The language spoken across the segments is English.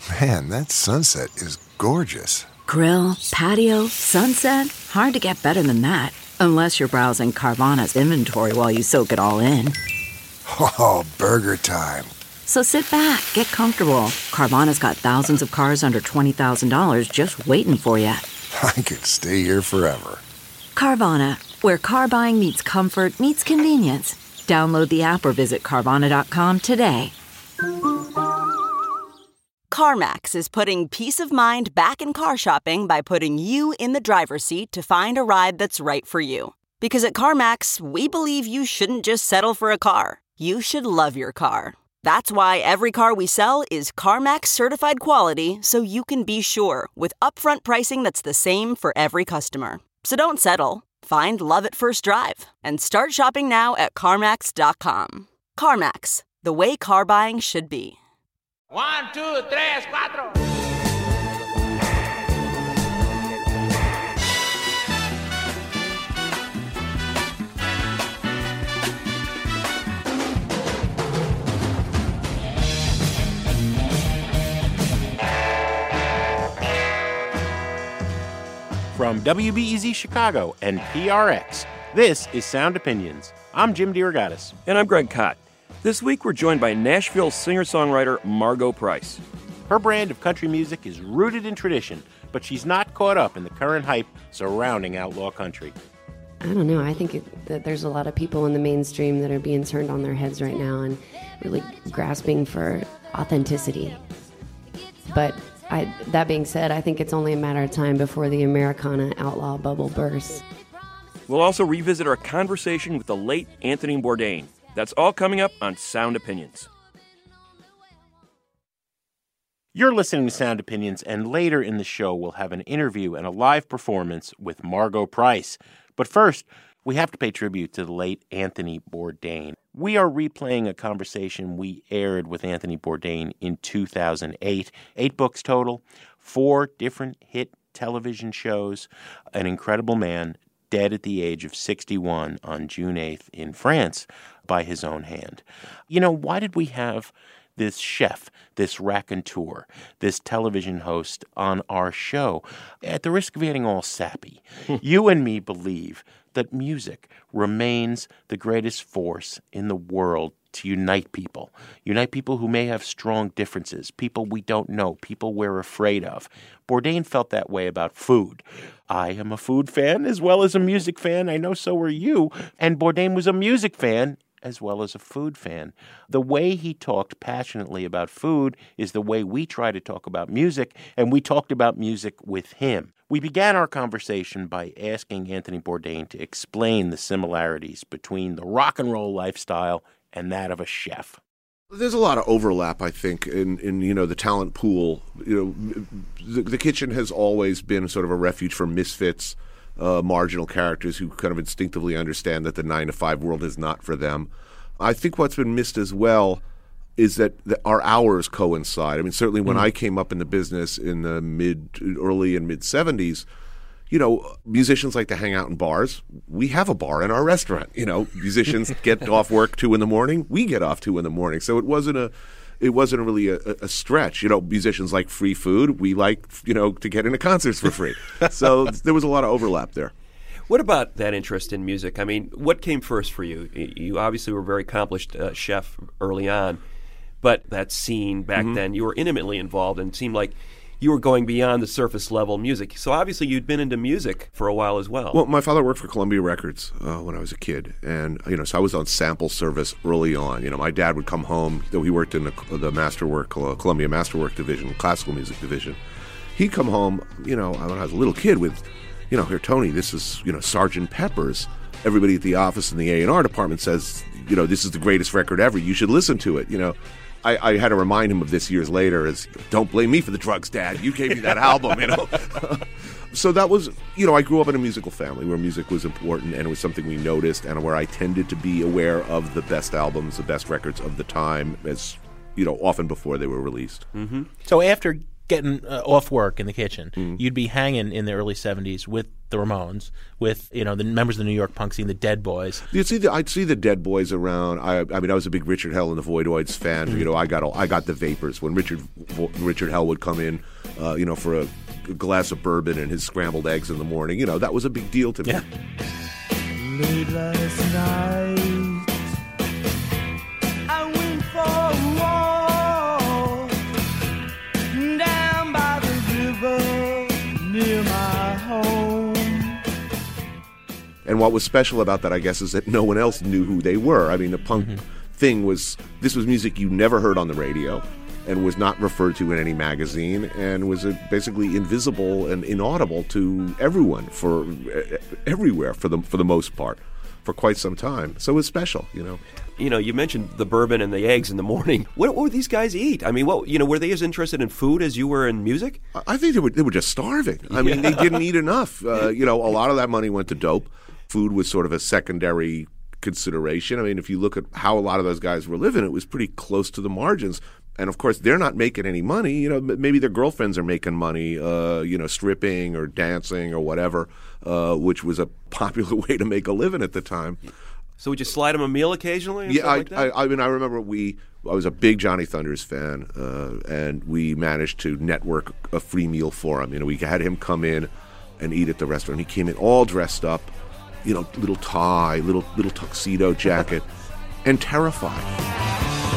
Man, that sunset is gorgeous. Grill, patio, sunset. Hard to get better than that. Unless you're browsing Carvana's inventory while you soak it all in. Oh, burger time. So sit back, get comfortable. Carvana's got thousands of cars under $20,000 just waiting for you. I could stay here forever. Carvana, where car buying meets comfort meets convenience. Download the app or visit Carvana.com today. CarMax is putting peace of mind back in car shopping by putting you in the driver's seat to find a ride that's right for you. Because at CarMax, we believe you shouldn't just settle for a car. You should love your car. That's why every car we sell is CarMax certified quality, so you can be sure with upfront pricing that's the same for every customer. So don't settle. Find love at first drive and start shopping now at CarMax.com. CarMax, the way car buying should be. 1, 2, 3, 4. From WBEZ Chicago and PRX, this is Sound Opinions. I'm Jim DeRogatis. And I'm Greg Kot. This week we're joined by Nashville singer-songwriter Margo Price. Her brand of country music is rooted in tradition, but she's not caught up in the current hype surrounding outlaw country. I don't know. I think that there's a lot of people in the mainstream that are being turned on their heads right now and really grasping for authenticity. But that being said, I think it's only a matter of time before the Americana outlaw bubble bursts. We'll also revisit our conversation with the late Anthony Bourdain. That's all coming up on Sound Opinions. You're listening to Sound Opinions, and later in the show we'll have an interview and a live performance with Margo Price. But first, we have to pay tribute to the late Anthony Bourdain. We are replaying a conversation we aired with Anthony Bourdain in 2008. 8 books total, 4 different hit television shows, an incredible man, dead at the age of 61 on June 8th in France by his own hand. You know, why did we have this chef, this raconteur, this television host on our show? At the risk of getting all sappy, you and me believe that music remains the greatest force in the world to unite people who may have strong differences, people we don't know, people we're afraid of. Bourdain felt that way about food. I am a food fan as well as a music fan. I know so are you. And Bourdain was a music fan as well as a food fan. The way he talked passionately about food is the way we try to talk about music, and we talked about music with him. We began our conversation by asking Anthony Bourdain to explain the similarities between the rock and roll lifestyle and that of a chef. There's a lot of overlap, I think, in the talent pool. The kitchen has always been sort of a refuge for misfits, marginal characters who kind of instinctively understand that the 9-to-5 world is not for them. I think what's been missed as well is that our hours coincide. I mean, certainly when I came up in the business in the early and mid 70s, musicians like to hang out in bars. We have a bar in our restaurant. Musicians get off work 2 a.m. We get off 2 a.m. So it wasn't really a stretch. Musicians like free food. We like, to get into concerts for free. So there was a lot of overlap there. What about that interest in music? I mean, what came first for you? You obviously were a very accomplished chef early on, but that scene back then, you were intimately involved and it seemed like you were going beyond the surface level music. So obviously you'd been into music for a while as well. Well, my father worked for Columbia Records when I was a kid. And, so I was on sample service early on. My dad would come home, though he worked in the Masterwork, Columbia Masterwork division, classical music division. He'd come home, when I was a little kid with, here, Tony, this is, Sgt. Pepper's. Everybody at the office in the A&R department says, this is the greatest record ever. You should listen to it, I had to remind him of this years later as, don't blame me for the drugs, Dad. You gave me that album, So that was, I grew up in a musical family where music was important and it was something we noticed and where I tended to be aware of the best albums, the best records of the time as, often before they were released. So after getting off work in the kitchen, you'd be hanging in the early 70s with the Ramones, with the members of the New York punk scene, the Dead Boys. I'd see the Dead Boys around. I mean, I was a big Richard Hell and the Voidoids fan. I got the Vapors when Richard Hell would come in, for a glass of bourbon and his scrambled eggs in the morning. That was a big deal to me. Yeah. Late last night, I went for a walk down by the river near my home. And what was special about that, I guess, is that no one else knew who they were. I mean, the punk thing was music you never heard on the radio, and was not referred to in any magazine, and was basically invisible and inaudible to everyone everywhere for the most part, for quite some time. So it was special, You mentioned the bourbon and the eggs in the morning. What would these guys eat? I mean, were they as interested in food as you were in music? I think they were just starving. I mean, they didn't eat enough. A lot of that money went to dope. Food was sort of a secondary consideration. I mean, if you look at how a lot of those guys were living, it was pretty close to the margins. And of course, they're not making any money. Maybe their girlfriends are making money, stripping or dancing or whatever, which was a popular way to make a living at the time. So would you slide them a meal occasionally? Yeah, like that? I remember I was a big Johnny Thunders fan, and we managed to network a free meal for him. We had him come in and eat at the restaurant. He came in all dressed up, little tie, little tuxedo jacket, and terrified.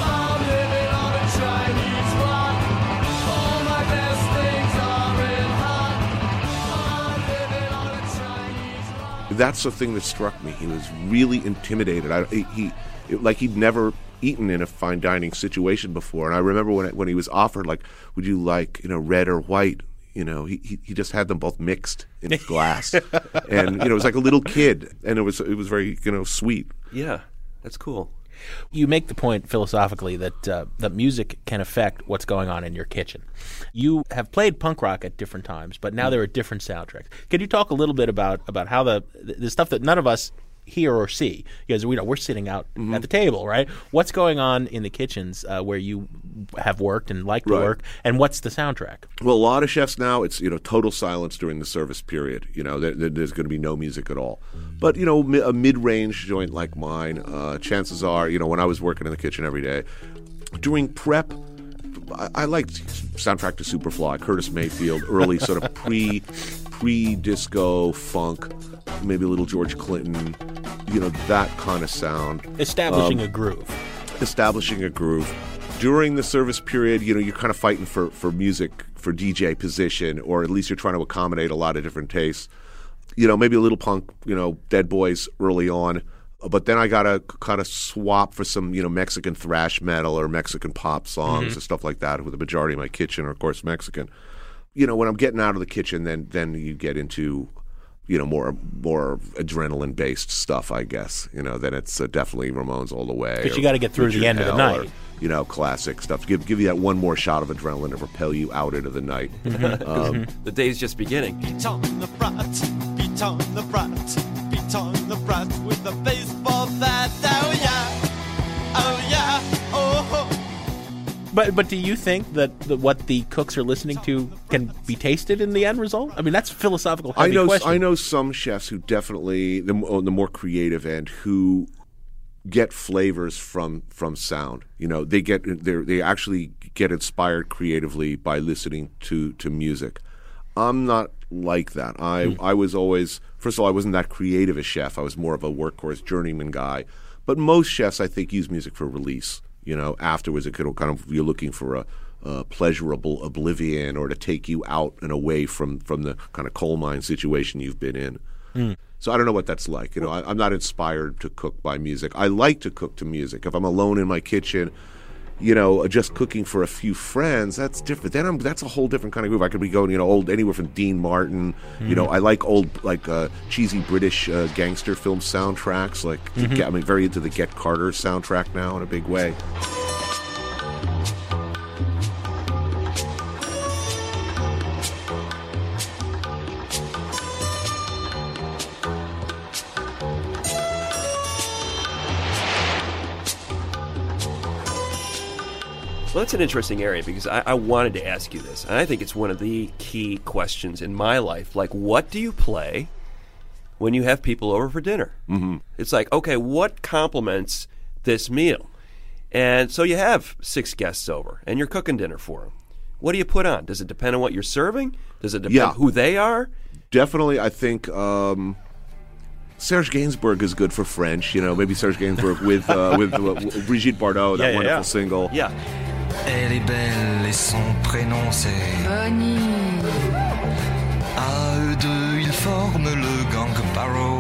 That's the thing that struck me. He was really intimidated. He'd never eaten in a fine dining situation before. And I remember when he was offered, like, would you like, red or white? He just had them both mixed in a glass, and it was like a little kid, and it was very sweet. Yeah, that's cool. You make the point philosophically that music can affect what's going on in your kitchen. You have played punk rock at different times, but now there are different soundtracks. Could you talk a little bit about how the stuff that none of us hear or see, because we're sitting out at the table, right? What's going on in the kitchens where you have worked and like to work, and what's the soundtrack? Well, a lot of chefs now, it's total silence during the service period. There's going to be no music at all. But a mid-range joint like mine, chances are, when I was working in the kitchen every day, during prep, I liked soundtrack to Superfly, Curtis Mayfield, early sort of pre-disco funk, maybe a little George Clinton, that kind of sound. Establishing a groove. During the service period, you're kind of fighting for music, for DJ position, or at least you're trying to accommodate a lot of different tastes. Maybe a little punk, Dead Boys early on. But then I got to kind of swap for some, Mexican thrash metal or Mexican pop songs and stuff like that, with the majority of my kitchen are, of course, Mexican. When I'm getting out of the kitchen, then you get into, more adrenaline-based stuff, I guess. Then it's definitely Ramones all the way. Because you got to get through the end of the night. Or, classic stuff. Give you that one more shot of adrenaline to propel you out into the night. The day's just beginning. Beat on the brat, beat on the brat, beat on the brat with a baseball bat. Oh yeah, oh. But do you think that what the cooks are listening to can be tasted in the end result? I mean, that's a philosophical heavy question. I know some chefs who definitely, on the more creative end, who get flavors from sound. They actually get inspired creatively by listening to music. I'm not like that. I was always, first of all, I wasn't that creative a chef. I was more of a workhorse journeyman guy. But most chefs, I think, use music for release. Afterwards, it could kind of, you're looking for a pleasurable oblivion, or to take you out and away from the kind of coal mine situation you've been in. So I don't know what that's like. I'm not inspired to cook by music. I like to cook to music. If I'm alone in my kitchen, just cooking for a few friends, that's different. Then that's a whole different kind of groove. I could be going, old, anywhere from Dean Martin. I like old, cheesy British gangster film soundtracks. I'm very into the Get Carter soundtrack now in a big way. Well, that's an interesting area, because I wanted to ask you this, and I think it's one of the key questions in my life. Like, what do you play when you have people over for dinner. Mm-hmm. It's like, okay, what complements this meal? And so you have 6 guests over, and you're cooking dinner for them. What do you put on? Does it depend on what you're serving? Does it depend who they are? Definitely, I think Serge Gainsbourg is good for French. Maybe Serge Gainsbourg with Brigitte Bardot, that wonderful single. Yeah. Elle est belle et son prénom c'est Bonnie. À eux deux, ils forment le gang Barrow.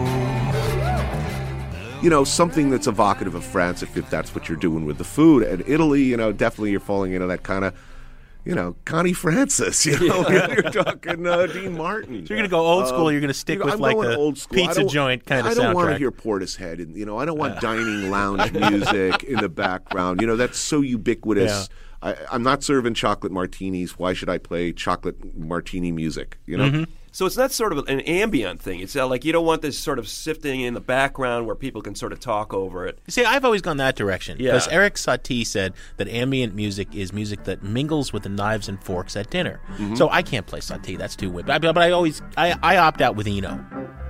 Something that's evocative of France, if that's what you're doing with the food. And Italy, definitely you're falling into that kind of, Connie Francis, you're talking Dean Martin. So you're going to go old school, or you're going to stick with like a old school. pizza joint kind of soundtrack? I don't want to hear Portishead, and I don't want dining lounge music in the background. That's so ubiquitous. Yeah. I'm not serving chocolate martinis. Why should I play chocolate martini music? Mm-hmm. So it's not sort of an ambient thing. It's like you don't want this sort of sifting in the background where people can sort of talk over it. See, I've always gone that direction. Because Eric Satie said that ambient music is music that mingles with the knives and forks at dinner. Mm-hmm. So I can't play Satie. That's too weird. But I opt out with Eno.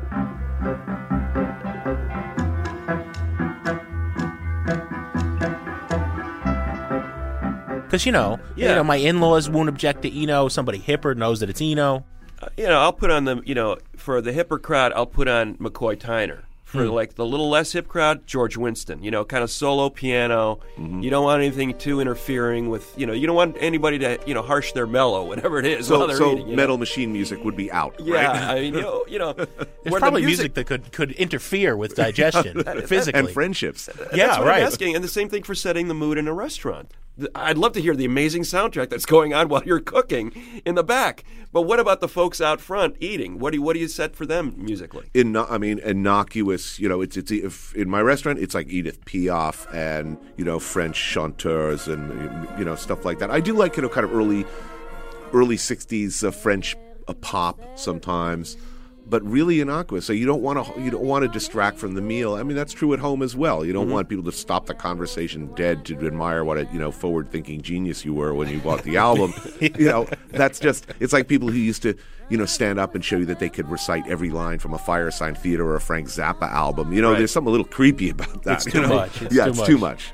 Because, my in-laws won't object to Eno. Somebody hipper knows that it's Eno. I'll put on for the hipper crowd, I'll put on McCoy Tyner. For like the little less hip crowd, George Winston, kind of solo piano. Mm-hmm. You don't want anything too interfering with, you don't want anybody to, harsh their mellow, whatever it is. So eating, Metal Machine music would be out, yeah, right? I mean, it's probably music that could interfere with digestion physically. And friendships. That's what I'm asking. And the same thing for setting the mood in a restaurant. I'd love to hear the amazing soundtrack that's going on while you're cooking in the back. But what about the folks out front eating? What do you set for them musically? Innocuous. It's if in my restaurant, it's like Edith Piaf and French chanteurs and stuff like that. I do like kind of early '60s French pop sometimes. But really innocuous. So you don't want to distract from the meal. I mean, that's true at home as well. You don't want people to stop the conversation dead to admire what a forward-thinking genius you were when you bought the album. That's just, it's like people who used to stand up and show you that they could recite every line from a Firesign Theatre or a Frank Zappa album. There's something a little creepy about that. It's too much. It's too much.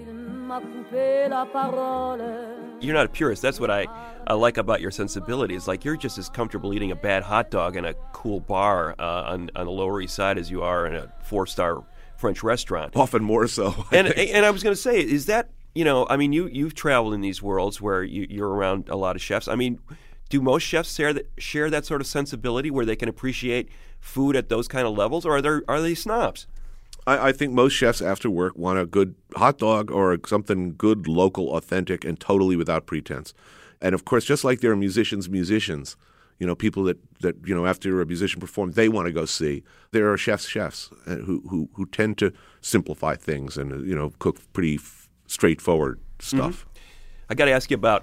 You're not a purist. That's what I like about your sensibility. It's like you're just as comfortable eating a bad hot dog in a cool bar on the Lower East Side as you are in a 4-star French restaurant. Often more so. And I was going to say, is that, you've traveled in these worlds where you're around a lot of chefs. I mean, do most chefs share that sort of sensibility where they can appreciate food at those kind of levels, or are they snobs? I think most chefs after work want a good hot dog or something good, local, authentic, and totally without pretense. And of course, just like there are musicians, people that after a musician performs, they want to go see. There are chefs who tend to simplify things and cook pretty straightforward stuff. Mm-hmm. I got to ask you about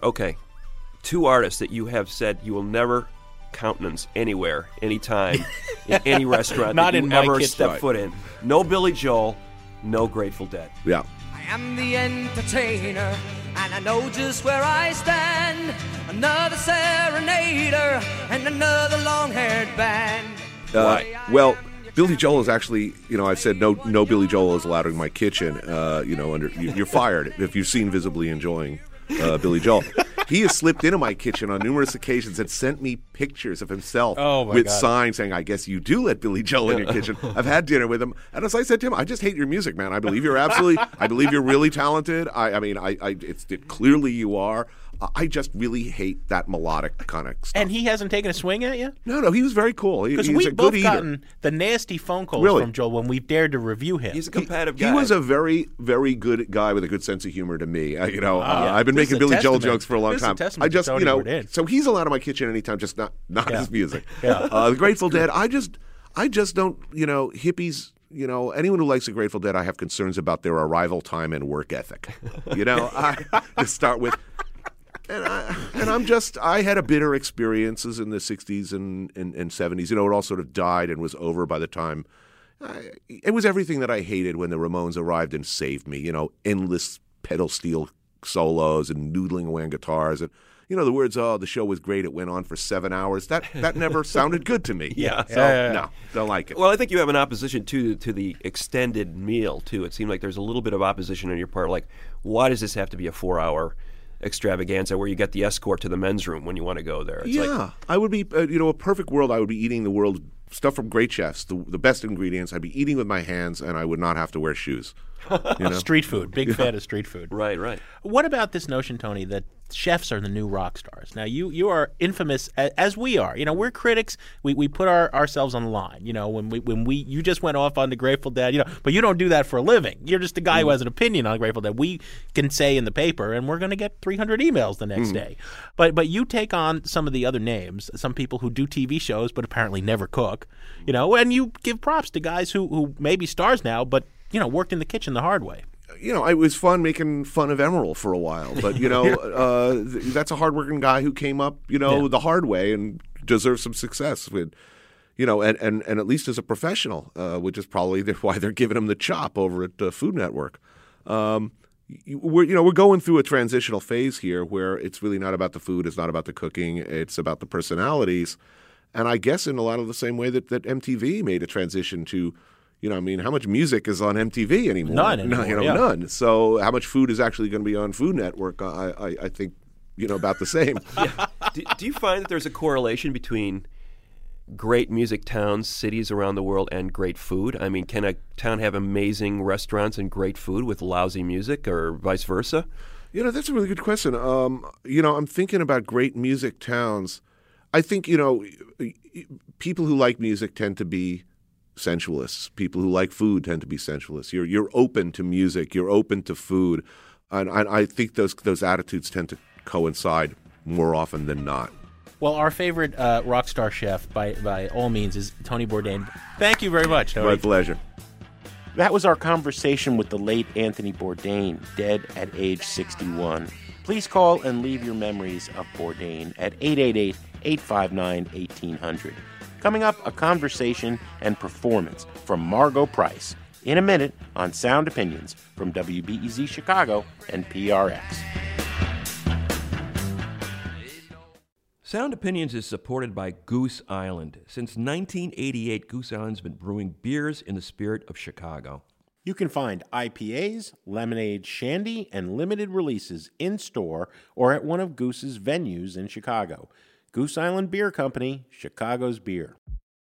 2 artists that you have said you will never countenance anywhere, anytime, in any restaurant Not that you in ever my kitchen. step foot in. No Billy Joel, no Grateful Dead. Yeah. I am the entertainer, and I know just where I stand. Another serenader and another long-haired band. Well, Billy Joel is actually, I've said no Billy Joel is allowed in my kitchen. You're fired if you've seen Visibly Enjoying Billy Joel. He has slipped into my kitchen on numerous occasions and sent me pictures of himself with signs saying, I guess you do let Billy Joel in your kitchen. I've had dinner with him. And as I said to him, I just hate your music, man. I believe you're really talented. It's clearly you are. I just really hate that melodic kind of stuff. And he hasn't taken a swing at you? No, he was very cool. Because he's we've a good both eater. gotten the nasty phone calls from Joel when we've dared to review him. He's a competitive guy. He was a very, very good guy with a good sense of humor to me. I've been making Billy Joel jokes for a long time. I just, so he's allowed in my kitchen anytime, just not his music. The Grateful Dead, I just don't, hippies. Anyone who likes the Grateful Dead, I have concerns about their arrival time and work ethic. To start with. And I had a bitter experiences in the 60s and 70s. It all sort of died and was over by the time. It was everything that I hated when the Ramones arrived and saved me. Endless pedal steel solos and noodling away on guitars. And, the words, "Oh, the show was great. It went on for 7 hours." That never sounded good to me. Yeah. So no, don't like it. Well, I think you have an opposition to the extended meal too. It seemed like there's a little bit of opposition on your part. Like, why does this have to be a 4-hour extravaganza where you get the escort to the men's room when you want to go there? It's I would be, a perfect world. I would be eating the world's stuff from great chefs, the best ingredients. I'd be eating with my hands, and I would not have to wear shoes. Street food. Big fan of street food. Right. What about this notion, Tony, that chefs are the new rock stars? Now, you are infamous, as we are. We're critics. We put ourselves on the line. When you just went off on the Grateful Dead, but you don't do that for a living. You're just a guy who has an opinion on Grateful Dead. We can say in the paper, and we're going to get 300 emails the next day. But you take on some of the other names, some people who do TV shows but apparently never cook, and you give props to guys who may be stars now, but worked in the kitchen the hard way. It was fun making fun of Emeril for a while, but that's a hardworking guy who came up, the hard way and deserves some success with, and at least as a professional, which is probably why they're giving him the chop over at Food Network. We're going through a transitional phase here where it's really not about the food, it's not about the cooking, it's about the personalities, and I guess in a lot of the same way that MTV made a transition to. How much music is on MTV anymore? None anymore. None. So how much food is actually going to be on Food Network? I think, about the same. Do you find that there's a correlation between great music towns, cities around the world, and great food? I mean, can a town have amazing restaurants and great food with lousy music, or vice versa? That's a really good question. I'm thinking about great music towns. I think, people who like music tend to be sensualists. People who like food tend to be sensualists. You're open to music. You're open to food, and I think those attitudes tend to coincide more often than not. Well, our favorite rock star chef, by all means, is Tony Bourdain. Thank you very much, Tony. My pleasure. That was our conversation with the late Anthony Bourdain, dead at age 61. Please call and leave your memories of Bourdain at 888-859-1800. Coming up, a conversation and performance from Margo Price in a minute on Sound Opinions from WBEZ Chicago and PRX. Sound Opinions is supported by Goose Island. Since 1988, Goose Island's been brewing beers in the spirit of Chicago. You can find IPAs, lemonade, shandy, and limited releases in-store or at one of Goose's venues in Chicago. Goose Island Beer Company, Chicago's beer.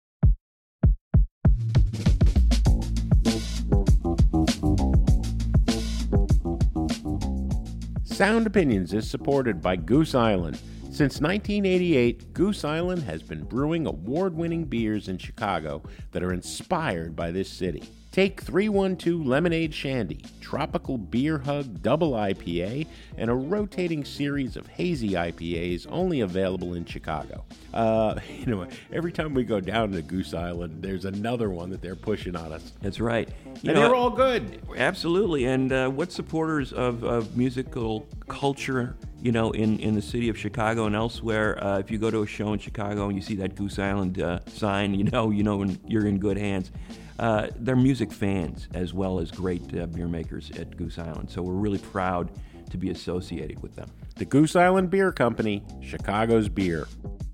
Sound Opinions is supported by Goose Island. Since 1988, Goose Island has been brewing award-winning beers in Chicago that are inspired by this city. Take 312 Lemonade Shandy, Tropical Beer Hug Double IPA, and a rotating series of hazy IPAs only available in Chicago. Every time we go down to Goose Island, there's another one that they're pushing on us. That's right. And they're all good. Absolutely. And what supporters of musical culture, in the city of Chicago and elsewhere, if you go to a show in Chicago and you see that Goose Island sign, you know when you're in good hands. They're music fans as well as great beer makers at Goose Island. So we're really proud to be associated with them. The Goose Island Beer Company, Chicago's beer.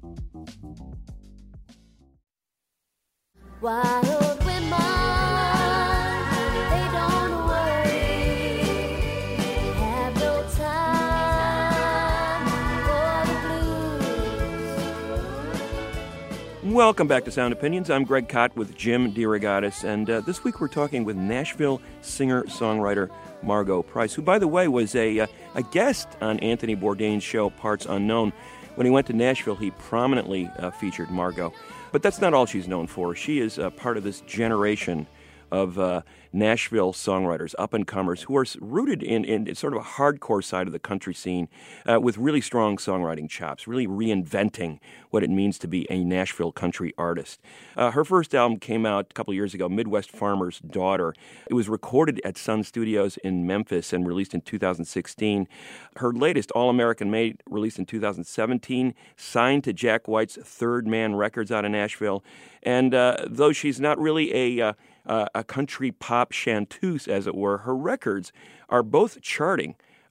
Wild women, they don't worry, have no time for the blues. Welcome back to Sound Opinions. I'm Greg Kot with Jim DeRogatis, and this week we're talking with Nashville singer-songwriter Margo Price, who, by the way, was a guest on Anthony Bourdain's show Parts Unknown. When he went to Nashville, he prominently featured Margo. But that's not all she's known for. She is part of this generation of Nashville songwriters, up-and-comers, who are rooted in sort of a hardcore side of the country scene with really strong songwriting chops, really reinventing what it means to be a Nashville country artist. Her first album came out a couple years ago, Midwest Farmer's Daughter. It was recorded at Sun Studios in Memphis and released in 2016. Her latest, All American Made, released in 2017, signed to Jack White's Third Man Records out of Nashville. And though she's not really a country pop chanteuse, as it were, her records are both charting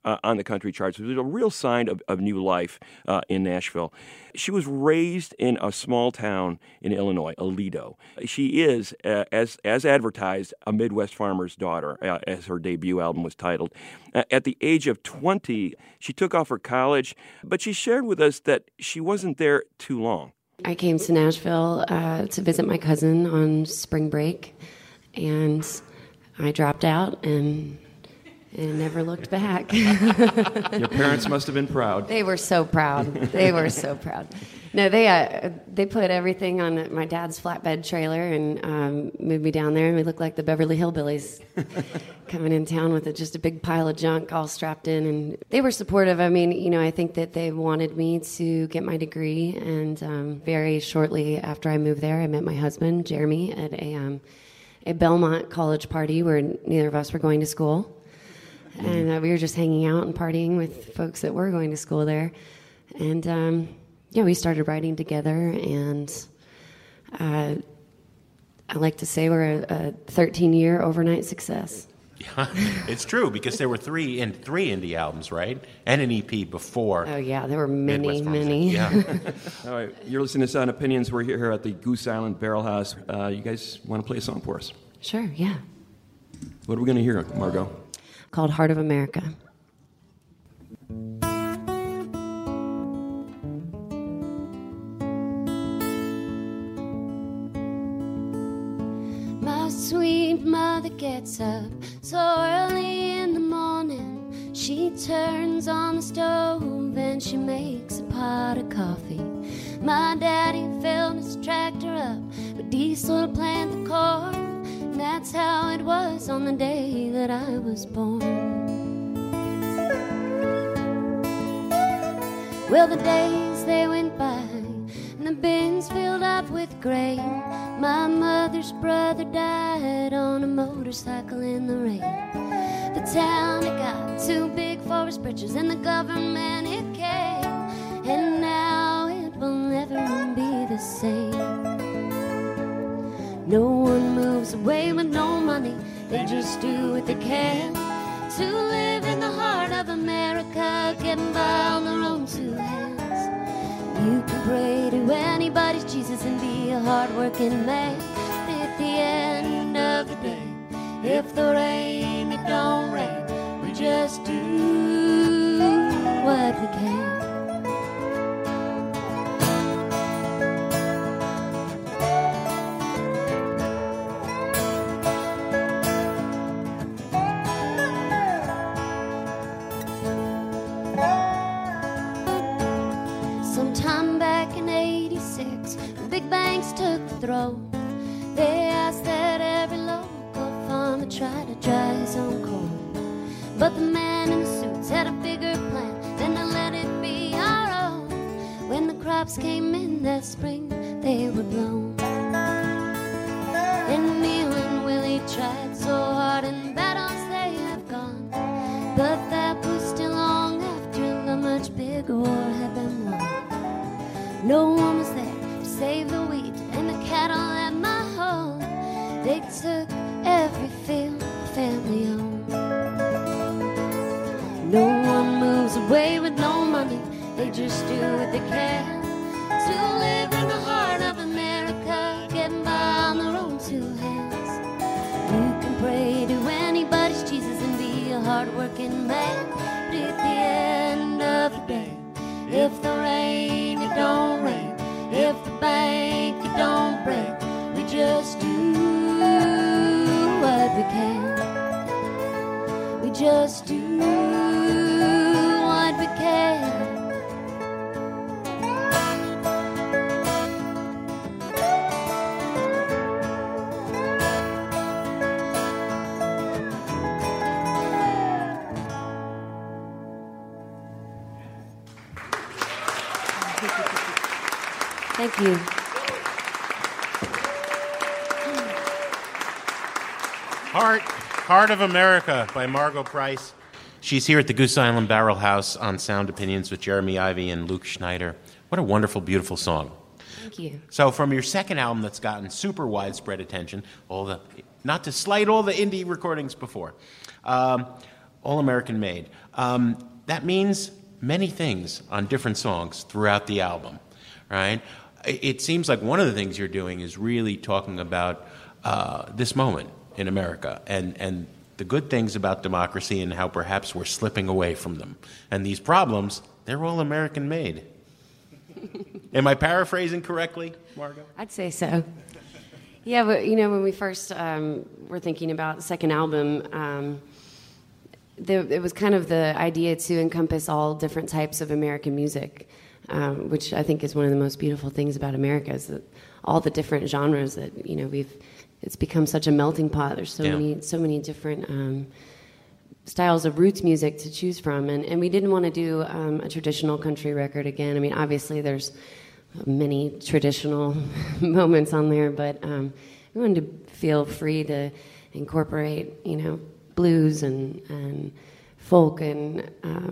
on the country charts. It was a real sign of new life in Nashville. She was raised in a small town in Illinois, Aledo. She is, as advertised, a Midwest farmer's daughter, as her debut album was titled. At the age of 20, she took off for college, but she shared with us that she wasn't there too long. I came to Nashville to visit my cousin on spring break, and I dropped out and never looked back. Your parents must have been proud. They were so proud. They were so proud. No, they put everything on my dad's flatbed trailer and moved me down there, and we looked like the Beverly Hillbillies coming in town with just a big pile of junk all strapped in. And they were supportive. I mean, I think that they wanted me to get my degree, and very shortly after I moved there, I met my husband, Jeremy, at a Belmont college party where neither of us were going to school. And we were just hanging out and partying with folks that were going to school there. And, we started writing together. And I like to say we're a 13-year overnight success. Yeah, it's true, because there were three indie albums, right? And an EP before. Oh, yeah, there were many. Yeah. All right, you're listening to Sound Opinions. We're here at the Goose Island Barrel House. You guys want to play a song for us? Sure, yeah. What are we going to hear, Margot? Called Heart of America. My sweet mother gets up so early in the morning. She turns on the stove and she makes a pot of coffee. My daddy filled his tractor up with diesel to plant the corn. That's how it was on the day that I was born. Well, the days they went by, and the bins filled up with grain. My mother's brother died on a motorcycle in the rain. The town, it got too big for his britches, and the government, it came. And now it will never be the same. No one moves away with no money. They just do what they can to live in the heart of America, getting by on their own two hands. You can pray to anybody's Jesus and be a hard-working man. But at the end of the day, if the rain, it don't rain, we just do what we can. Sometime back in '86, when big banks took the throw, they asked that every local farmer try to dry his own corn. But the man in the suits had a bigger plan than to let it be our own. When the crops came in that spring, they were blown. And Neil and Willie tried so hard, and battles they have gone. But that was still long after the much bigger war had been won. No one was there to save the wheat and the cattle at my home. They took every field the family owned. No one moves away with no money. They just do what they can to live in the heart of America, getting by on their own two hands. You can pray to anybody's Jesus and be a hard-working man. But at the end of the day, if the rain, it don't rain. If the bank, it don't break. We just do what we can. We just do what we can. Thank you. Heart of America by Margot Price. She's here at the Goose Island Barrel House on Sound Opinions with Jeremy Ivey and Luke Schneider. What a wonderful, beautiful song. Thank you. So from your second album that's gotten super widespread attention, not to slight all the indie recordings before, All American Made. That means many things on different songs throughout the album, right? It seems like one of the things you're doing is really talking about this moment in America and the good things about democracy and how perhaps we're slipping away from them. And these problems, they're all American-made. Am I paraphrasing correctly, Margot? I'd say so. Yeah, but when we first were thinking about the second album, it was kind of the idea to encompass all different types of American music, which I think is one of the most beautiful things about America, is that all the different genres that it's become such a melting pot. There's so many different styles of roots music to choose from, and we didn't want to do a traditional country record again. I mean, obviously there's many traditional moments on there, but we wanted to feel free to incorporate, blues and folk and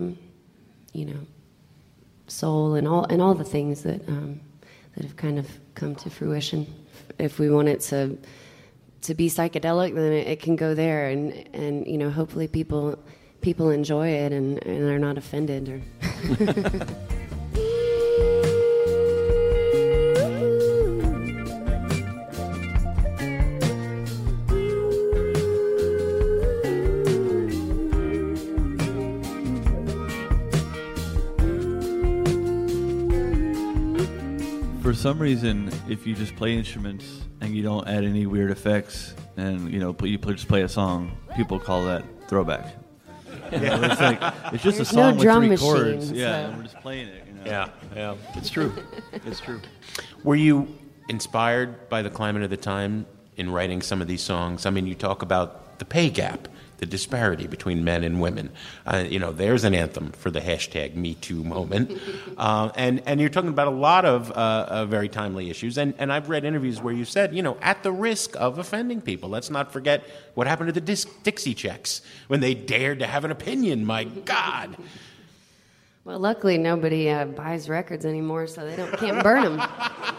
soul and all the things that have kind of come to fruition. If we want it to be psychedelic, then it can go there, and hopefully people enjoy it and are not offended or. For some reason, if you just play instruments and you don't add any weird effects, and you just play a song, people call that throwback. It's just a song with three chords. Yeah, and we're just playing it. Yeah, it's true. It's true. Were you inspired by the climate of the time in writing some of these songs? I mean, you talk about the pay gap, the disparity between men and women. There's an anthem for the hashtag Me Too moment. And you're talking about a lot of very timely issues. And I've read interviews where you said, at the risk of offending people, let's not forget what happened to the Dixie Chicks when they dared to have an opinion. My God. Well, luckily nobody buys records anymore, so they can't burn them.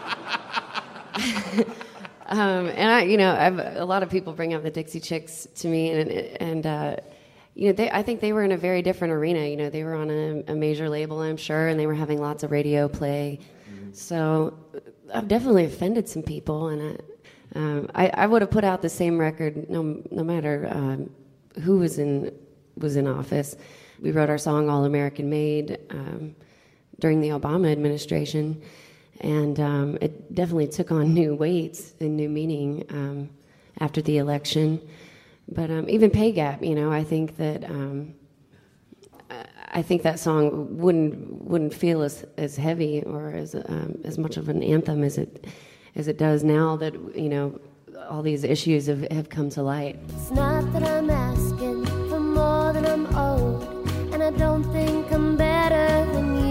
And a lot of people bring up the Dixie Chicks to me, and I think they were in a very different arena. They were on a major label, I'm sure, and they were having lots of radio play. So I've definitely offended some people, and I would have put out the same record no matter who was in office. We wrote our song "All American Made" during the Obama administration. And it definitely took on new weights and new meaning after the election. But even Pay Gap, I think that song wouldn't feel as heavy or as much of an anthem as it does now that all these issues have come to light. It's not that I'm asking for more than I'm owed, and I don't think I'm better than you.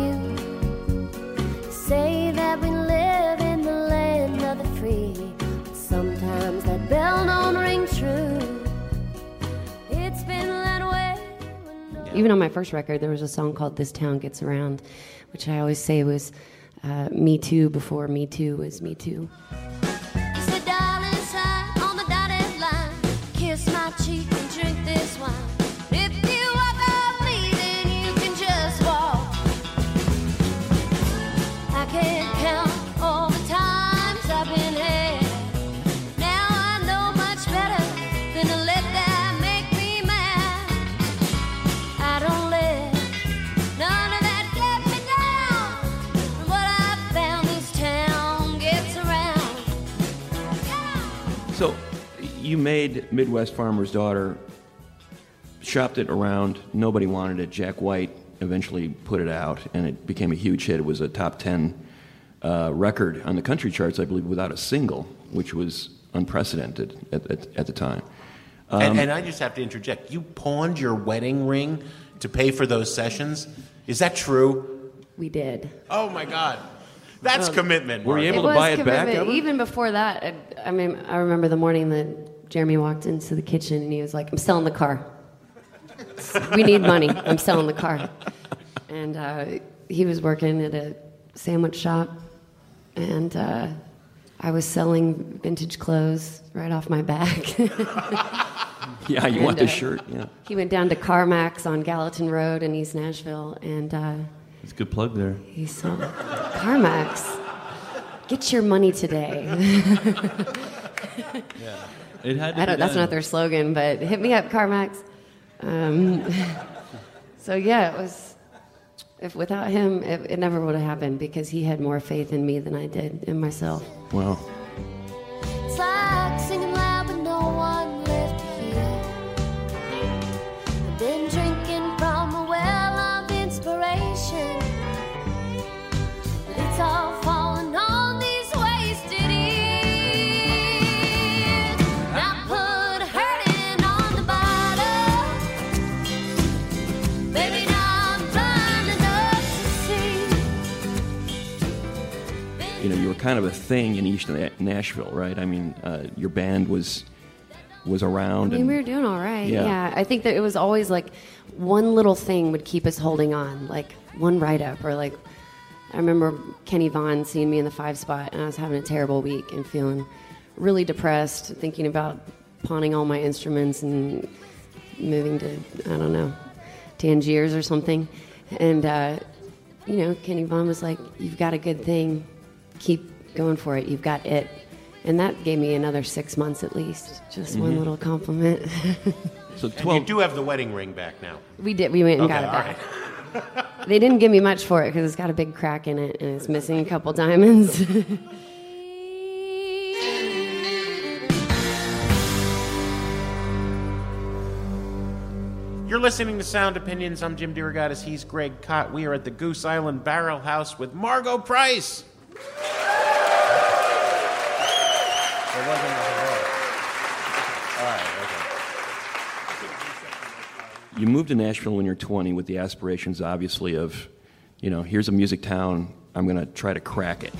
Say that we live in the land of the free, but sometimes that bell don't ring true. It's been that way. Even on my first record, there was a song called "This Town Gets Around," which I always say was Me Too before Me Too was Me Too. It's the dollar sign on the dotted line. Kiss my cheek and drink this wine. If you walk off me, then you can just walk. I can't count all the times I've been had. Now I know much better than to let that make me mad. I don't let none of that get me down. What I found, this town gets around. So you made Midwest Farmer's Daughter, shopped it around, nobody wanted it. Jack White eventually put it out, and it became a huge hit. It was a top 10 record on the country charts, I believe, without a single, which was unprecedented at the time. And I just have to interject. You pawned your wedding ring to pay for those sessions? Is that true? We did. Oh, my God. That's commitment. Were you able to buy it back ever? Even before that, I remember the morning that Jeremy walked into the kitchen and he was like, "I'm selling the car. We need money. I'm selling the car." And he was working at a sandwich shop, and I was selling vintage clothes right off my back. Yeah, you want the shirt? Yeah. He went down to CarMax on Gallatin Road in East Nashville, and It's a good plug there. he saw CarMax. Get your money today. It had to I be don't. That's done. not their slogan, but hit me up, CarMax. So yeah, it was. If without him, it never would have happened because he had more faith in me than I did in myself. Wow. It's like singing loud but no one left to hear. I've been drinking from a well of inspiration, but it's all falling on these wasted years. I put hurting on the bottom, baby. Now I'm blind enough to see. You know, you were kind of a thing in East Nashville, right? I mean, your band was around. I mean, we were doing all right. Yeah. Yeah. I think that it was always like one little thing would keep us holding on, like one write-up or like I remember Kenny Vaughn seeing me in the 5 spot and I was having a terrible week and feeling really depressed, thinking about pawning all my instruments and moving to, I don't know, Tangiers or something. And, Kenny Vaughn was like, "You've got a good thing. Keep going for it. You've got it." And that gave me another 6 months at least. Just one little compliment. So And you do have the wedding ring back now. We did. We went and got it all back. right. They didn't give me much for it because it's got a big crack in it and it's missing a couple diamonds. You're listening to Sound Opinions. I'm Jim DeRogatis. He's Greg Kot. We are at the Goose Island Barrel House with Margo Price. You moved to Nashville when you're 20 with the aspirations, obviously, of, here's a music town. I'm going to try to crack it.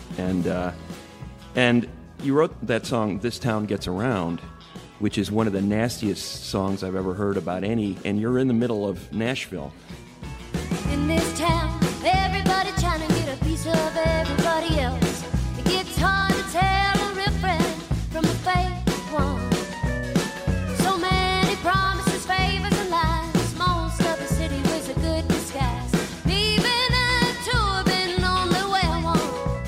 And you wrote that song, "This Town Gets Around," which is one of the nastiest songs I've ever heard about any. And you're in the middle of Nashville. In this town, everybody trying to get a piece of everybody else. It gets hard to tell a real friend from a fake one. So many promises, favors, and lies. Most of the city was a good disguise. Even the two have been on their way home.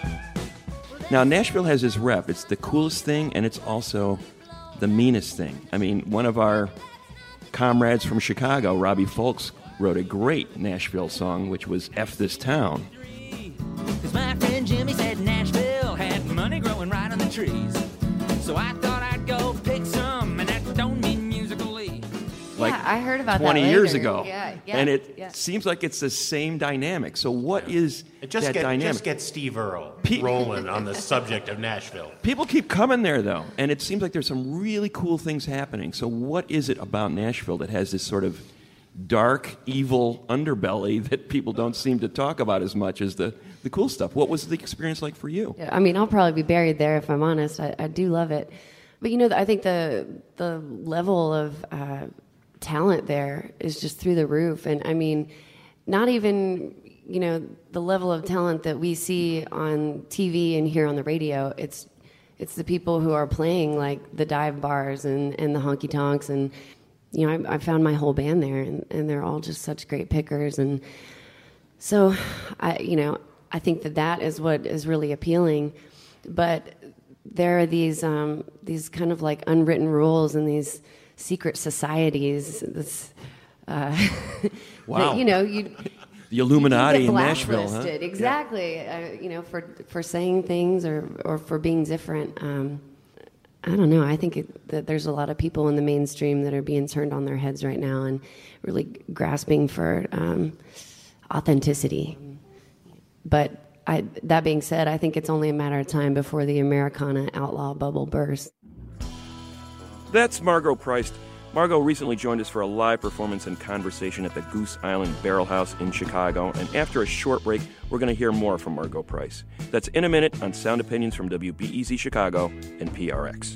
Now, Nashville has this rep. It's the coolest thing, and it's also the meanest thing. I mean, one of our comrades from Chicago, Robbie Folks, wrote a great Nashville song, which was "F This Town." 'Cause my friend Jimmy said Nashville had money growing right on the trees. So I thought I'd go pick some, and that don't mean musically. Like Yeah, I heard about that 20 years later. ago. Yeah, And it yeah. seems like it's the same dynamic. So what is It just that get dynamic? just get Steve Earle rolling on the subject of Nashville. People keep coming there, though, and it seems like there's some really cool things happening. So what is it about Nashville that has this sort of dark, evil underbelly that people don't seem to talk about as much as the cool stuff? What was the experience like for you? I mean, I'll probably be buried there if I'm honest. I do love it. But, I think the level of talent there is just through the roof. And, I mean, not even, the level of talent that we see on TV and hear on the radio. It's the people who are playing, like, the dive bars and the honky-tonks. And, I found my whole band there, and they're all just such great pickers. And so, I think that is what is really appealing. But there are these kind of like unwritten rules and these secret societies. This, Wow. that, The Illuminati you in get Nashville, huh? blacklisted. Exactly. For saying things or for being different. I don't know. I think that there's a lot of people in the mainstream that are being turned on their heads right now and really grasping for authenticity. But that being said, I think it's only a matter of time before the Americana outlaw bubble bursts. That's Margo Price. Margo recently joined us for a live performance and conversation at the Goose Island Barrel House in Chicago. And after a short break, we're going to hear more from Margo Price. That's in a minute on Sound Opinions from WBEZ Chicago and PRX.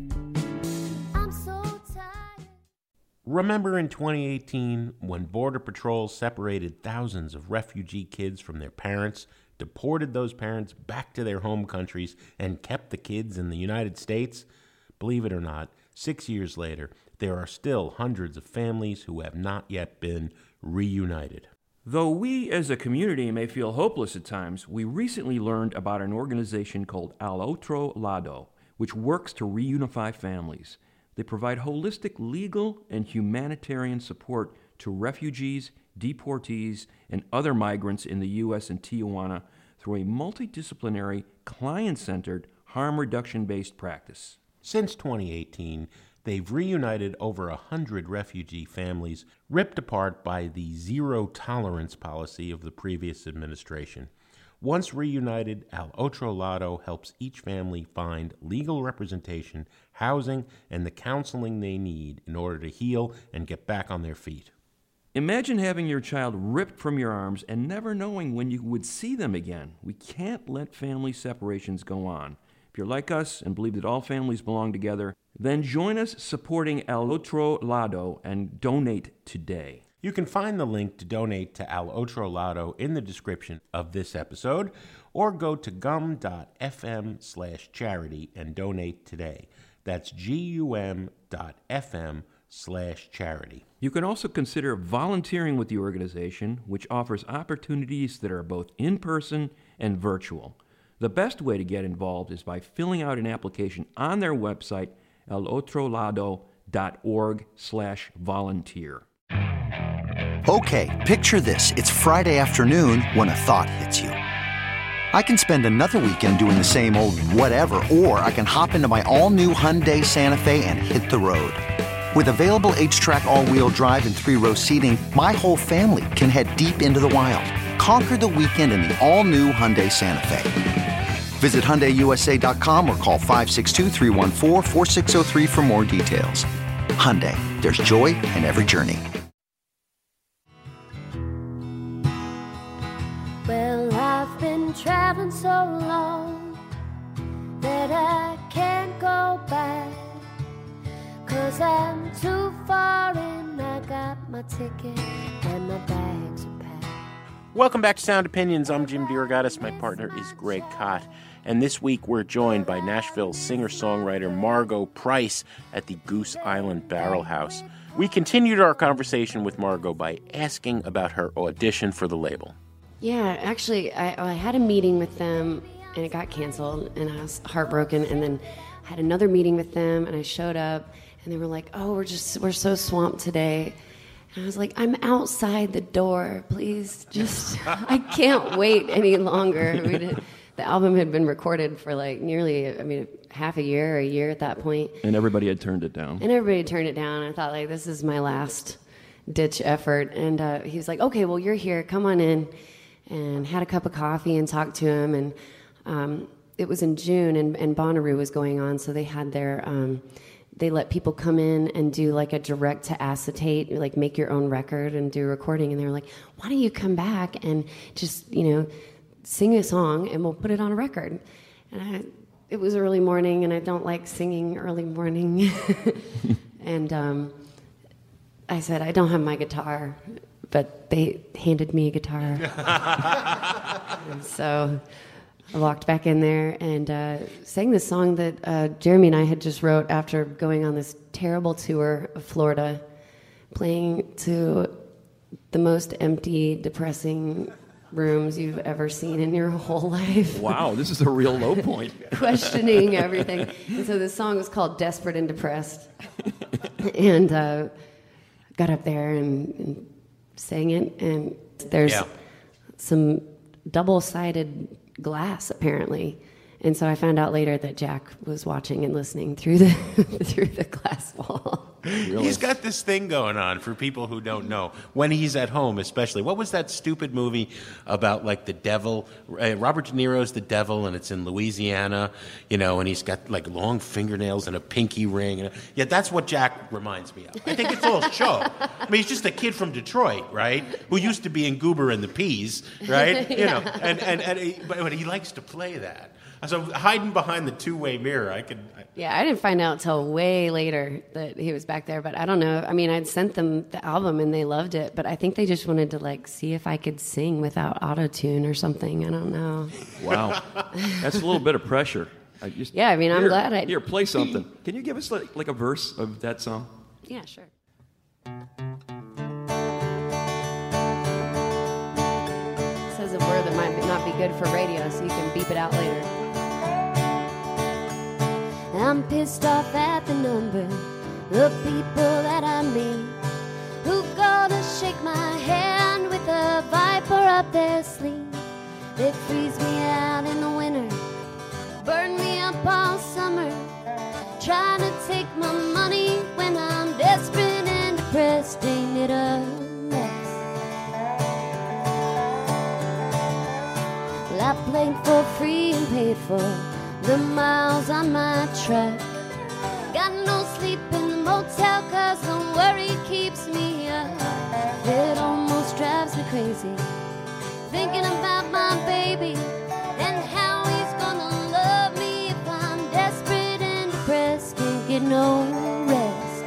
I'm so tired. Remember in 2018 when Border Patrol separated thousands of refugee kids from their parents, deported those parents back to their home countries, and kept the kids in the United States? Believe it or not, 6 years later, there are still hundreds of families who have not yet been reunited. Though we as a community may feel hopeless at times, we recently learned about an organization called Al Otro Lado, which works to reunify families. They provide holistic legal and humanitarian support to refugees, deportees, and other migrants in the U.S. and Tijuana through a multidisciplinary, client-centered, harm reduction-based practice. Since 2018, they've reunited over 100 refugee families ripped apart by the zero-tolerance policy of the previous administration. Once reunited, Al Otro Lado helps each family find legal representation, housing, and the counseling they need in order to heal and get back on their feet. Imagine having your child ripped from your arms and never knowing when you would see them again. We can't let family separations go on. If you're like us and believe that all families belong together, then join us supporting Al Otro Lado and donate today. You can find the link to donate to Al Otro Lado in the description of this episode, or go to gum.fm/charity and donate today. That's gum.fm/charity. You can also consider volunteering with the organization, which offers opportunities that are both in-person and virtual. The best way to get involved is by filling out an application on their website, alotrolado.org/volunteer. Okay, picture this. It's Friday afternoon when a thought hits you. I can spend another weekend doing the same old whatever, or I can hop into my all-new Hyundai Santa Fe and hit the road. With available H-Track all-wheel drive and 3-row seating, my whole family can head deep into the wild. Conquer the weekend in the all-new Hyundai Santa Fe. Visit HyundaiUSA.com or call 562-314-4603 for more details. Hyundai, there's joy in every journey. Well, I've been traveling so long that I can't go back, 'cause I'm too far and I got my ticket and my bags are packed. Welcome back to Sound Opinions. I'm Jim DeRogatis. My partner is Greg Kot. And this week we're joined by Nashville singer-songwriter Margo Price at the Goose Island Barrel House. We continued our conversation with Margo by asking about her audition for the label. Yeah, actually, I had a meeting with them, and it got canceled, and I was heartbroken, and then I had another meeting with them, and I showed up, and they were like, oh, we're so swamped today. And I was like, I'm outside the door, please, I can't wait any longer. The album had been recorded for like nearly, half a year at that point. And everybody had turned it down. I thought, like, this is my last ditch effort. And he was like, okay, well, you're here, come on in. And had a cup of coffee and talked to him. And it was in June, and Bonnaroo was going on, so they had their... they let people come in and do like a direct to acetate, like make your own record and do a recording. And they were like, why don't you come back and just, sing a song and we'll put it on a record. And it was early morning, and I don't like singing early morning. And I said, I don't have my guitar, but they handed me a guitar. And so I walked back in there and sang this song that Jeremy and I had just wrote after going on this terrible tour of Florida, playing to the most empty, depressing rooms you've ever seen in your whole life. Wow, this is a real low point. Questioning everything. And so this song was called Desperate and Depressed. And got up there and sang it. And there's some double-sided glass, apparently. And so I found out later that Jack was watching and listening through the glass wall. Really? He's got this thing going on for people who don't know. When he's at home, especially. What was that stupid movie about, like, the devil? Robert De Niro's the devil, and it's in Louisiana, and he's got, like, long fingernails and a pinky ring. Yeah, that's what Jack reminds me of. I think it's all show. He's just a kid from Detroit, right? Who used to be in Goober and the Peas, right? But he likes to play that. So hiding behind the two-way mirror, I didn't find out until way later that he was back there, but I don't know. I'd sent them the album and they loved it, but I think they just wanted to, like, see if I could sing without auto-tune or something. I don't know. Wow. That's a little bit of pressure. Yeah, I mean, I'm glad I... Here, play something. Can you give us like a verse of that song? Yeah, sure. It says a word that might not be good for radio, so you can beep it out later. I'm pissed off at the number of people that I meet who go to shake my hand with a viper up their sleeve. They freeze me out in the winter, burn me up all summer, trying to take my money when I'm desperate and depressed. Ain't it a mess? Well, I played for free and paid for the miles on my truck. Got no sleep in the motel 'cause the worry keeps me up. It almost drives me crazy thinking about my baby and how he's gonna love me if I'm desperate and depressed, can't get no rest.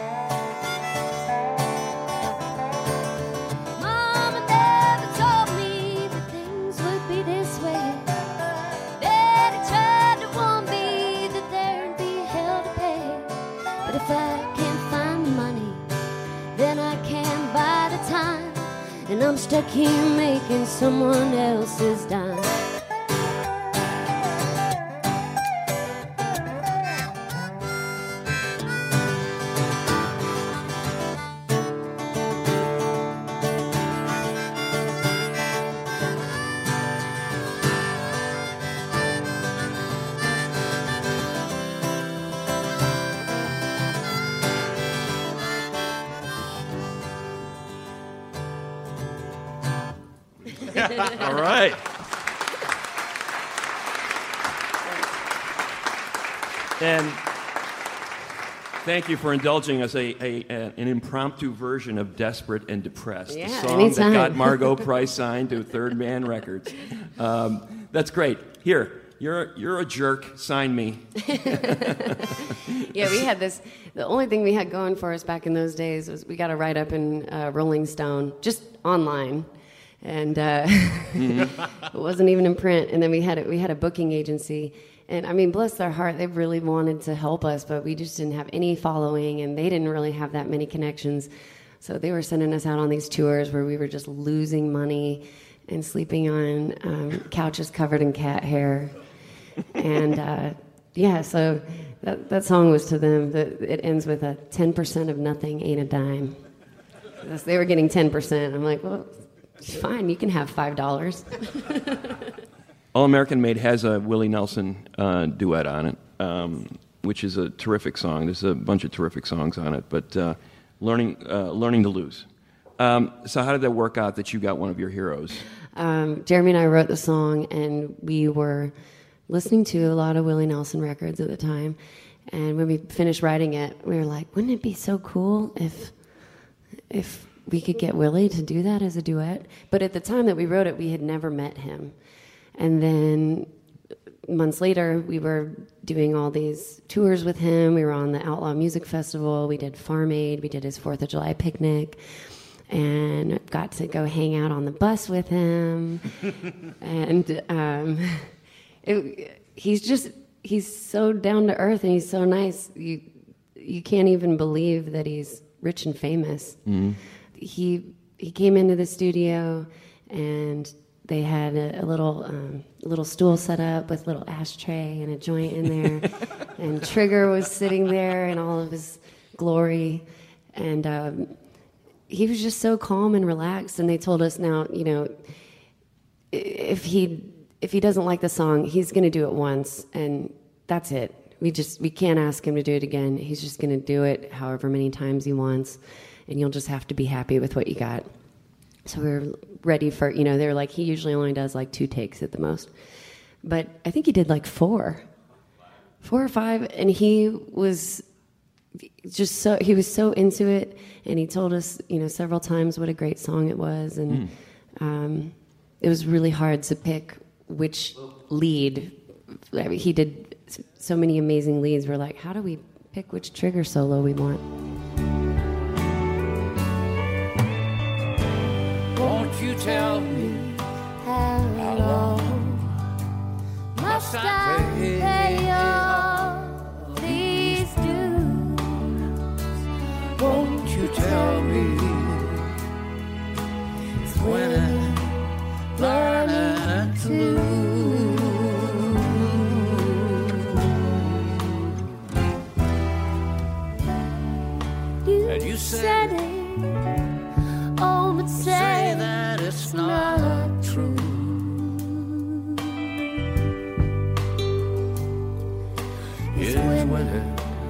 Mama never told me that things would be this way. Daddy tried to warn me that there'd be hell to pay. But if I can't find the money, then I can't buy the time. And I'm stuck here making someone else's dime. All right. And thank you for indulging us an impromptu version of Desperate and Depressed, Yeah, the song anytime. that got Margot Price signed to Third Man Records. That's great. Here, you're a jerk. Sign me. Yeah, we had this. The only thing we had going for us back in those days was we got a write-up in Rolling Stone, just online. And it wasn't even in print. And then we had a booking agency. And I mean, bless their heart, they really wanted to help us, but we just didn't have any following, and they didn't really have that many connections. So they were sending us out on these tours where we were just losing money and sleeping on couches covered in cat hair. And yeah, so that song was to them. It ends with a 10% of nothing ain't a dime. They were getting 10%. I'm like, well, fine, you can have $5. All American Made has a Willie Nelson duet on it, which is a terrific song. There's a bunch of terrific songs on it, but Learning to Lose. So how did that work out that you got one of your heroes? Jeremy and I wrote the song, and we were listening to a lot of Willie Nelson records at the time. And when we finished writing it, we were like, wouldn't it be so cool if we could get Willie to do that as a duet? But at the time that we wrote it, we had never met him. And then months later, we were doing all these tours with him. We were on the Outlaw Music Festival. We did Farm Aid. We did his 4th of July picnic. And got to go hang out on the bus with him. And he's so down to earth, and he's so nice. You can't even believe that he's rich and famous. Mm-hmm. He came into the studio, and they had a little stool set up with a little ashtray and a joint in there, and Trigger was sitting there in all of his glory, and he was just so calm and relaxed. And they told us, now, you know, if he doesn't like the song, he's going to do it once, and that's it. We can't ask him to do it again. He's just going to do it however many times he wants, and you'll just have to be happy with what you got. So we were ready for, they were like, he usually only does like 2 takes at the most. But I think he did like 4 or 5, and he was he was so into it, and he told us, several times what a great song it was, and it was really hard to pick which lead. I mean, he did so many amazing leads. We're like, how do we pick which Trigger solo we want? Won't you tell me How long must I pay winter.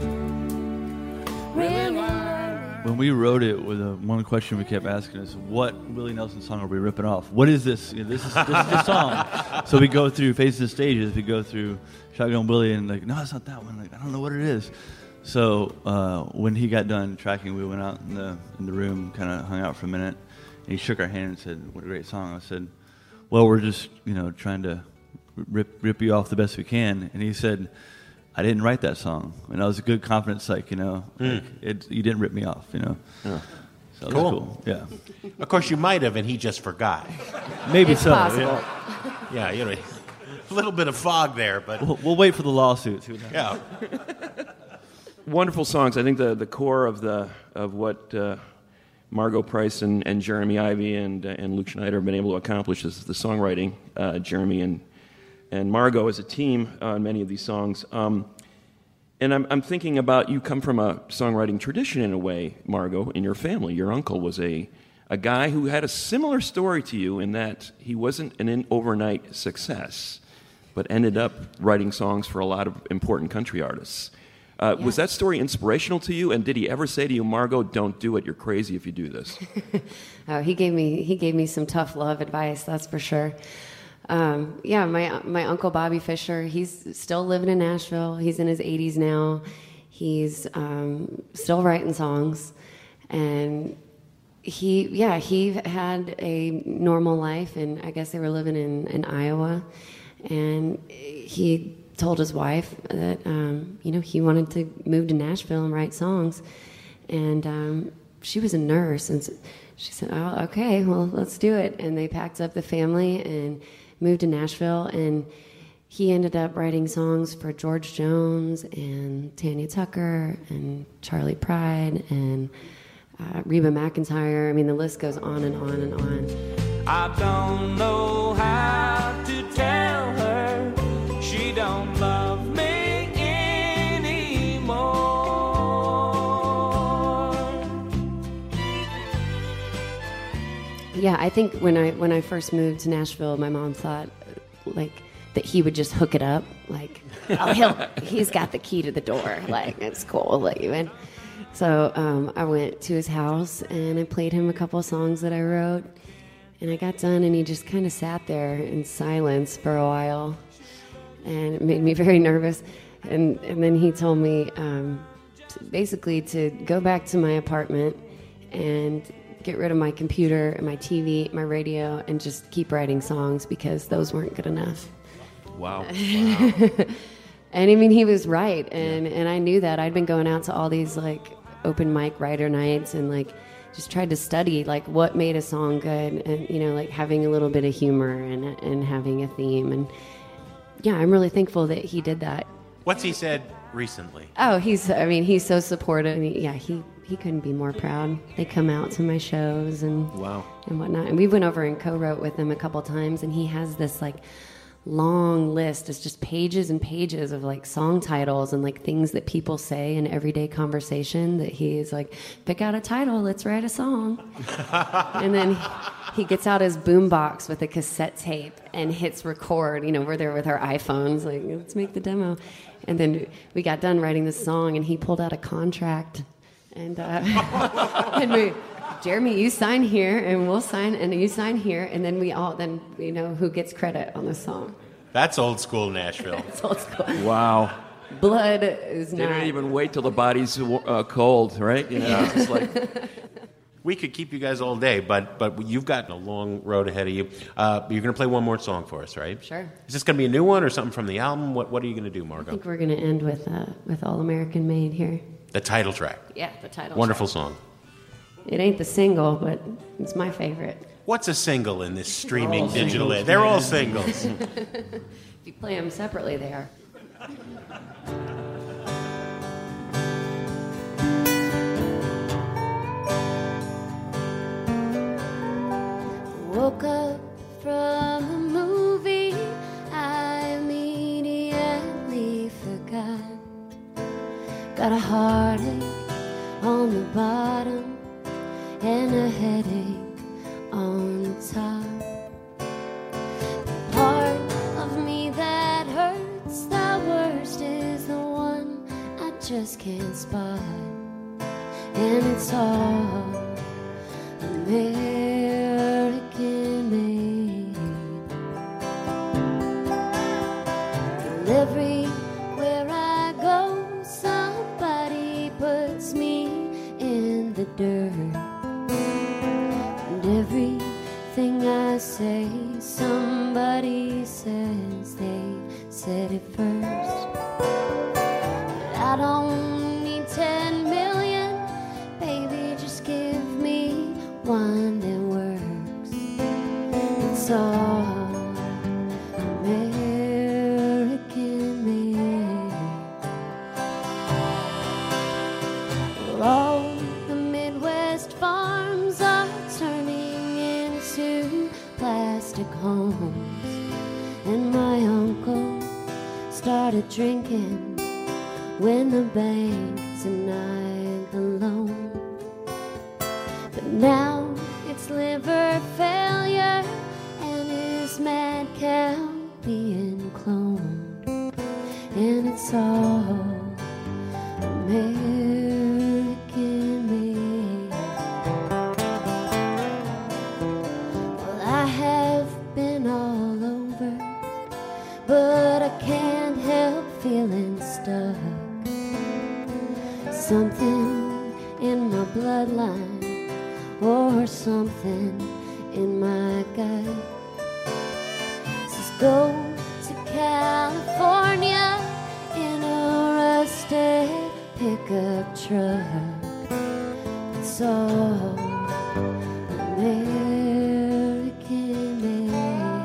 When we wrote it, with one question we kept asking us, what Willie Nelson song are we ripping off? What is this? This is the song. So we go through Faces of Stages, we go through Shotgun Willie, and like, no, it's not that one. Like, I don't know what it is. So when he got done tracking, we went out in the room, kind of hung out for a minute, and he shook our hand and said, "What a great song." I said, "Well, we're just trying to rip you off the best we can." And he said, "I didn't write that song," and that was a good confidence, like, you didn't rip me off, Yeah. So that was cool. Yeah. Of course, you might have, and he just forgot. Maybe it's so. possible. Yeah, a little bit of fog there, but we'll wait for the lawsuit. Yeah. Wonderful songs. I think the core of what Margo Price and Jeremy Ivy and Luke Schneider have been able to accomplish is the songwriting. Jeremy and Margo as a team on many of these songs. And I'm thinking about, you come from a songwriting tradition in a way, Margo, in your family. Your uncle was a guy who had a similar story to you in that he wasn't an overnight success, but ended up writing songs for a lot of important country artists. Was that story inspirational to you? And did he ever say to you, "Margo, don't do it. You're crazy if you do this"? He gave me some tough love advice, that's for sure. My uncle Bobby Fischer, he's still living in Nashville. He's in his 80s now. He's still writing songs, and he had a normal life, and I guess they were living in Iowa, and he told his wife that he wanted to move to Nashville and write songs, and she was a nurse, and she said, "Oh, okay, well, let's do it." And they packed up the family and moved to Nashville, and he ended up writing songs for George Jones and Tanya Tucker and Charlie Pride and Reba McEntire. I mean, the list goes on and on and on. I don't know how to tell her she don't love me anymore. Yeah, I think when I first moved to Nashville, my mom thought that he would just hook it up. Like, he's got the key to the door. Like, it's cool, we'll let you in. So I went to his house and I played him a couple of songs that I wrote. And I got done and he just kind of sat there in silence for a while. And it made me very nervous. And then he told me basically to go back to my apartment and get rid of my computer and my TV, my radio, and just keep writing songs because those weren't good enough. Wow. And I mean, he was right. And I knew that. I'd been going out to all these like open mic writer nights and like just tried to study like what made a song good, and like having a little bit of humor and having a theme. And yeah, I'm really thankful that he did that. What's he said recently? Oh, he's so supportive. He couldn't be more proud. They come out to my shows and whatnot. And we went over and co-wrote with him a couple times, and he has this like long list. It's just pages and pages of like song titles and like things that people say in everyday conversation that he's like, pick out a title, let's write a song. And then he gets out his boombox with a cassette tape and hits record. We're there with our iPhones, like, let's make the demo. And then we got done writing this song, and he pulled out a contract. And Jeremy, you sign here, and we'll sign, and you sign here, and then we know who gets credit on the song. That's old school Nashville. It's old school. Wow. Blood is they not. They don't even wait till the body's cold, right? It's just like. We could keep you guys all day, but you've got a long road ahead of you. You're going to play one more song for us, right? Sure. Is this going to be a new one or something from the album? What are you going to do, Margo? I think we're going to end with All American Made here. The title track. Yeah, the title Wonderful track. song. It ain't the single, but it's my favorite. What's a single in this streaming digital age? They're all singles. If you play them separately, they are. Woke up from a movie I immediately forgot. Got a heartache on the bottom and a headache on the top. The part of me that hurts the worst is the one just can't spot, and it's all American made. And everywhere I go, somebody puts me in the dirt. And everything I say, somebody says they said it first. But I don't need 10 million, baby, just give me one that works. It's all American made. Well, all the Midwest farms are turning into plastic homes, and my uncle started drinking when the banks denied the loan. But now it's liver failure and his mad cow being cloned, and it's all American made. Well, I have been all over, but I can't help feeling stuck. Something in my bloodline or something in my gut says go to California in a rusted pickup truck. It's all American made.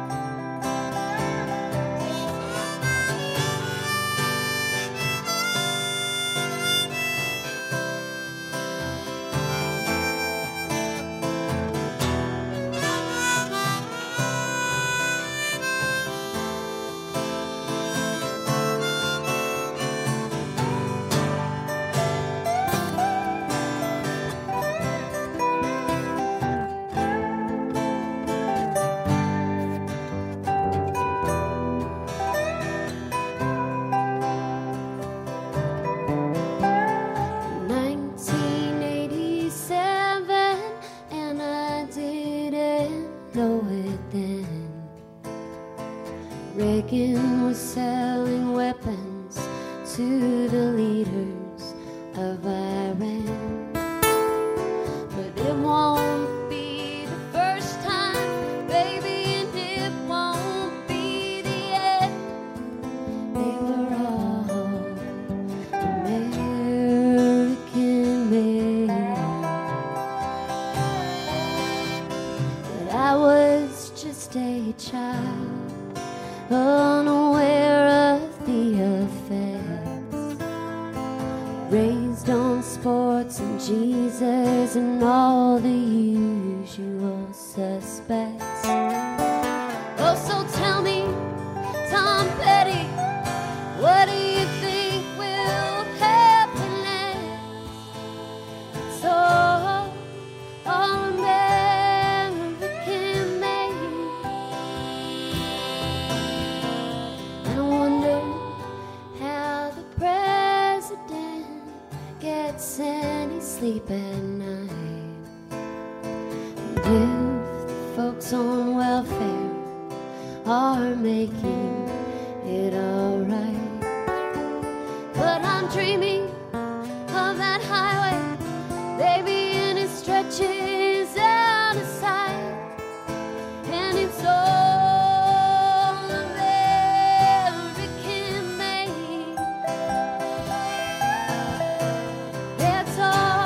Reagan was selling weapons to the leaders of Iran. But it won't be the first time, baby, and it won't be the end. They were all American made. But I was just a child, unaware of the effects, raised on sports and Jesus and all the usual suspects. Oh, so tell me, Tom Petty, what do you think will happen next? It's all American made. I wonder how the president gets any sleep at night. And if the folks on welfare are making it alright. But I'm dreaming of that highway, baby, and it stretches out of sight. And it's all American made. It's all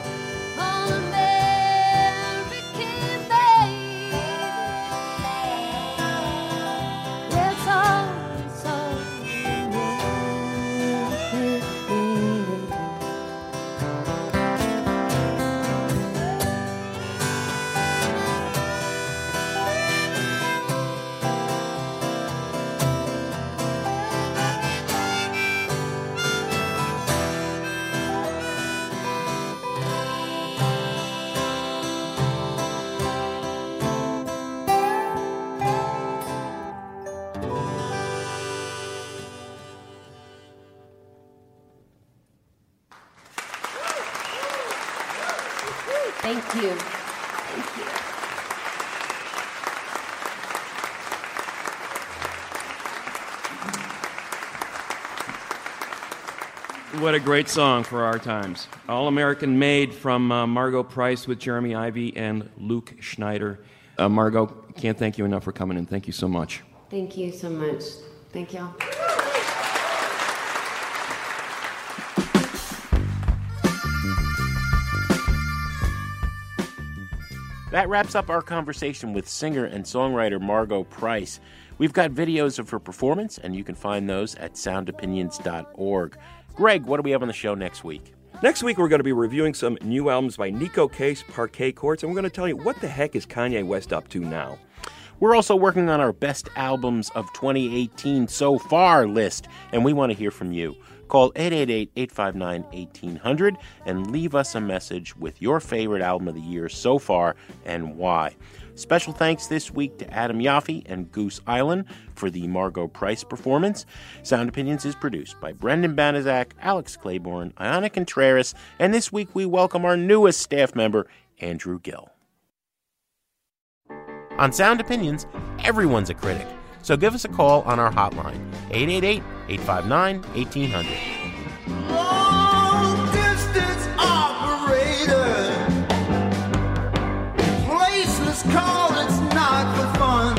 American made. It's all American made. Thank you. Thank you. What a great song for our times. All-American Made from Margo Price with Jeremy Ivy and Luke Schneider. Margo, can't thank you enough for coming in. Thank you so much. Thank you so much. Thank y'all. That wraps up our conversation with singer and songwriter Margo Price. We've got videos of her performance, and you can find those at soundopinions.org. Greg, what do we have on the show next week? Next week, we're going to be reviewing some new albums by Nico Case, Parquet Courts, and we're going to tell you what the heck is Kanye West up to now. We're also working on our best albums of 2018 so far list, and we want to hear from you. Call 888-859-1800 and leave us a message with your favorite album of the year so far and why. Special thanks this week to Adam Yaffe and Goose Island for the Margo Price performance. Sound Opinions is produced by Brendan Banaszak, Alex Claiborne, Ayana Contreras, and this week we welcome our newest staff member, Andrew Gill. On Sound Opinions, everyone's a critic, so give us a call on our hotline, 888-859-1800. Long-distance operator. Placeless call, it's not for fun.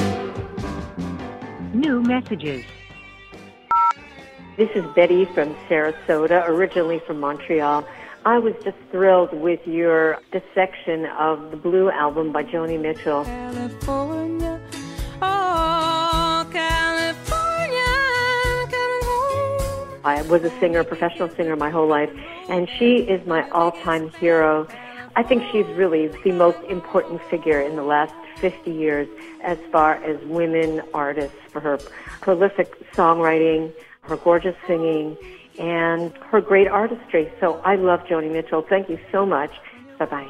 New messages. This is Betty from Sarasota, originally from Montreal. I was just thrilled with your dissection of the Blue album by Joni Mitchell. California, oh, California, coming home. I was a singer, a professional singer my whole life, and she is my all-time hero. I think she's really the most important figure in the last 50 years as far as women artists, for her prolific songwriting, her gorgeous singing, and her great artistry. So I love Joni Mitchell. Thank you so much. Bye-bye.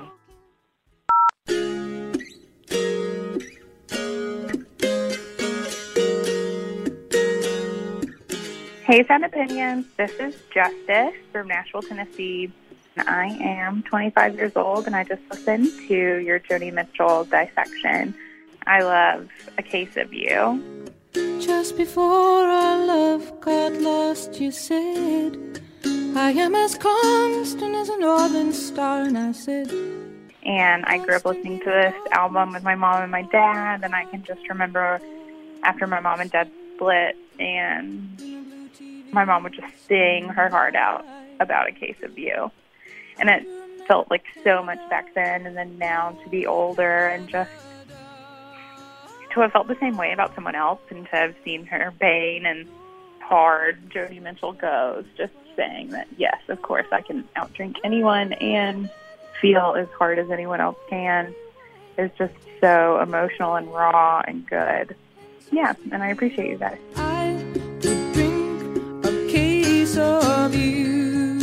Hey, Sound Opinions. This is Justice from Nashville, Tennessee. I am 25 years old, and I just listened to your Joni Mitchell dissection. I love A Case of You. Just before our love got lost, you said, I am as constant as a northern star, and I said... And I grew up listening to this album with my mom and my dad, and I can just remember after my mom and dad split, and my mom would just sing her heart out about A Case of You. And it felt like so much back then, and then now to be older and just to have felt the same way about someone else and to have seen her pain and hard Joni Mitchell goes, just saying that, yes, of course, I can outdrink anyone and feel as hard as anyone else can is just so emotional and raw and good. Yeah, and I appreciate you guys. I could drink a case of you,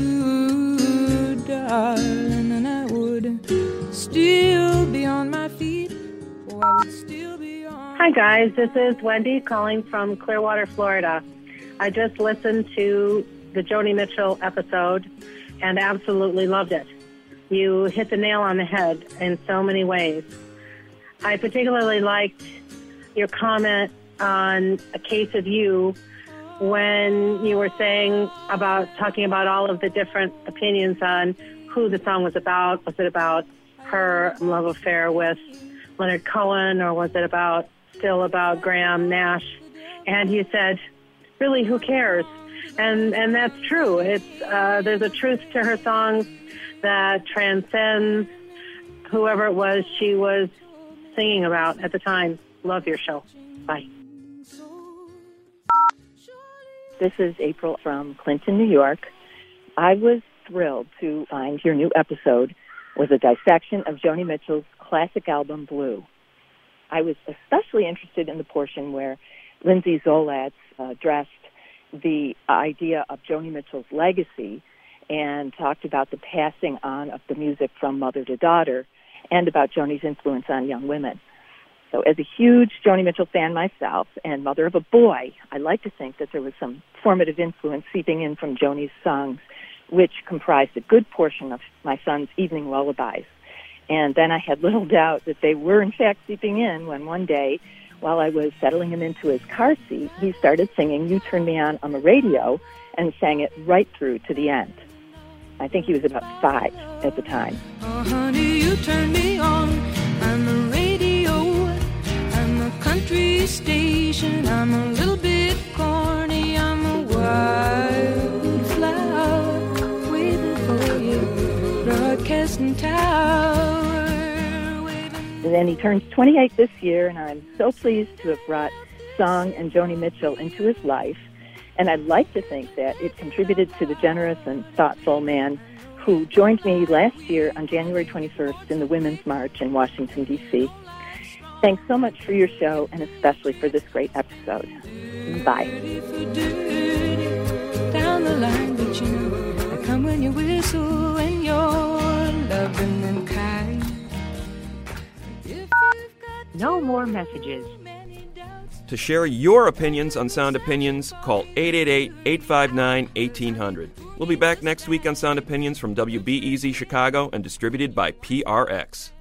darling, and I would still be on my feet, or I would still be on... Hi, guys. This is Wendy calling from Clearwater, Florida. I just listened to the Joni Mitchell episode and absolutely loved it. You hit the nail on the head in so many ways. I particularly liked your comment on A Case of You when you were talking about all of the different opinions on who the song was about. Was it about her love affair with Leonard Cohen, or was it still about Graham Nash? And you said, really, who cares? And that's true. There's a truth to her songs that transcends whoever it was she was singing about at the time. Love your show. Bye. This is April from Clinton, New York. I was thrilled to find your new episode was a dissection of Joni Mitchell's classic album, Blue. I was especially interested in the portion where Lindsay Zolatz addressed the idea of Joni Mitchell's legacy and talked about the passing on of the music from mother to daughter and about Joni's influence on young women. So as a huge Joni Mitchell fan myself and mother of a boy, I like to think that there was some formative influence seeping in from Joni's songs which comprised a good portion of my son's evening lullabies. And then I had little doubt that they were, in fact, seeping in when one day, while I was settling him into his car seat, he started singing You Turn Me On the radio and sang it right through to the end. I think he was about 5 at the time. Oh, honey, you turn me on. I'm the radio. I'm a country station. I'm a little bit corny. I'm a wildflower waiting for you. Broadcasting tower. And then he turns 28 this year, and I'm so pleased to have brought song and Joni Mitchell into his life. And I'd like to think that it contributed to the generous and thoughtful man who joined me last year on January 21st in the Women's March in Washington, D.C. Thanks so much for your show, and especially for this great episode. Bye. Down the line, but you know, I come when you whistle and you're loving and kind. No more messages. To share your opinions on Sound Opinions, call 888-859-1800. We'll be back next week on Sound Opinions from WBEZ Chicago and distributed by PRX.